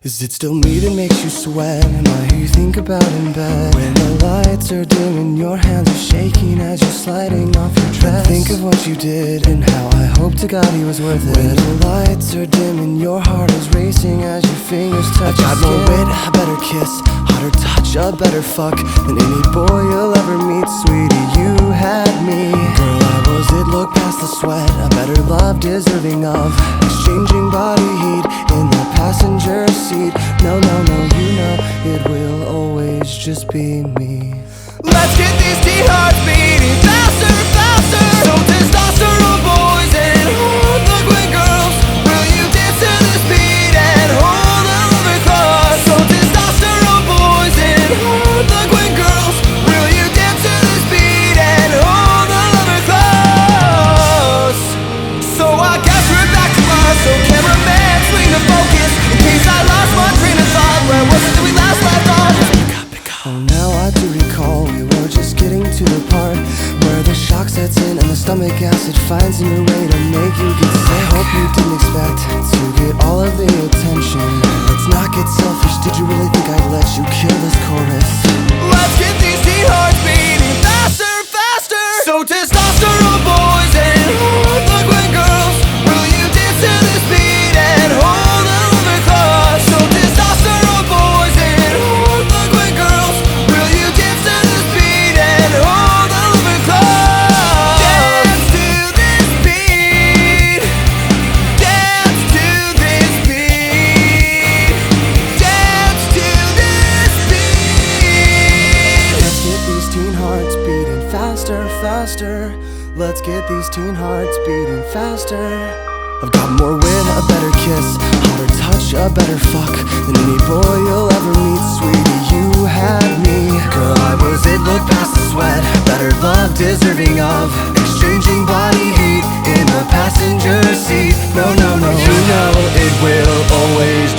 Is it still me that makes you sweat? Am I who you think about in bed? When the lights are dim and your hands are shaking as you're sliding off your dress, think of what you did and how I hope to God he was worth it. When the lights are dim and your heart is racing as your fingers touch your skin. I got more wit, a better kiss, hotter touch, a better fuck than any boy you'll ever meet. Sweetie, you had me. Girl, I was it, look past the sweat. A better love deserving of exchanging body heat in the passenger seat. No, no, no, you know it will always just be me. Let's get these teen hearts beating faster, faster. So testosterone boys and hard liquid girls, will you dance to this beat and hold a lover close? So testosterone boys and hard liquid girls, will you dance to this beat and hold a lover close? So I guess we're back to us. So cameraman, swing the focus in case I lost my train of thought. Where was it that we last left off? Oh, now I do recall we were just getting to the part where the shock sets in and the stomach acid finds a new way to make you get sick. I hope you didn't expect to get all of the attention. Let's not get selfish, did you really think I'd let you kill this chorus? Let's get these teen hearts beating faster, faster. So testosterone boys and hard liquid girls, will you dance to this beat and hold a lover close? So testosterone boys and hard liquid girls, will you dance to this beat and hold a lover close? Dance to this beat. Dance to this beat. Dance to this beat. Let's get these teen hearts beating faster, faster. Let's get these teen hearts beating faster. I've got more wit, a better kiss, hotter touch, a better fuck than any boy you'll ever meet. Sweetie, you had me. Girl, I was it, look past the sweat. Better love deserving of exchanging body heat in the passenger seat. No, no, no, you know it will always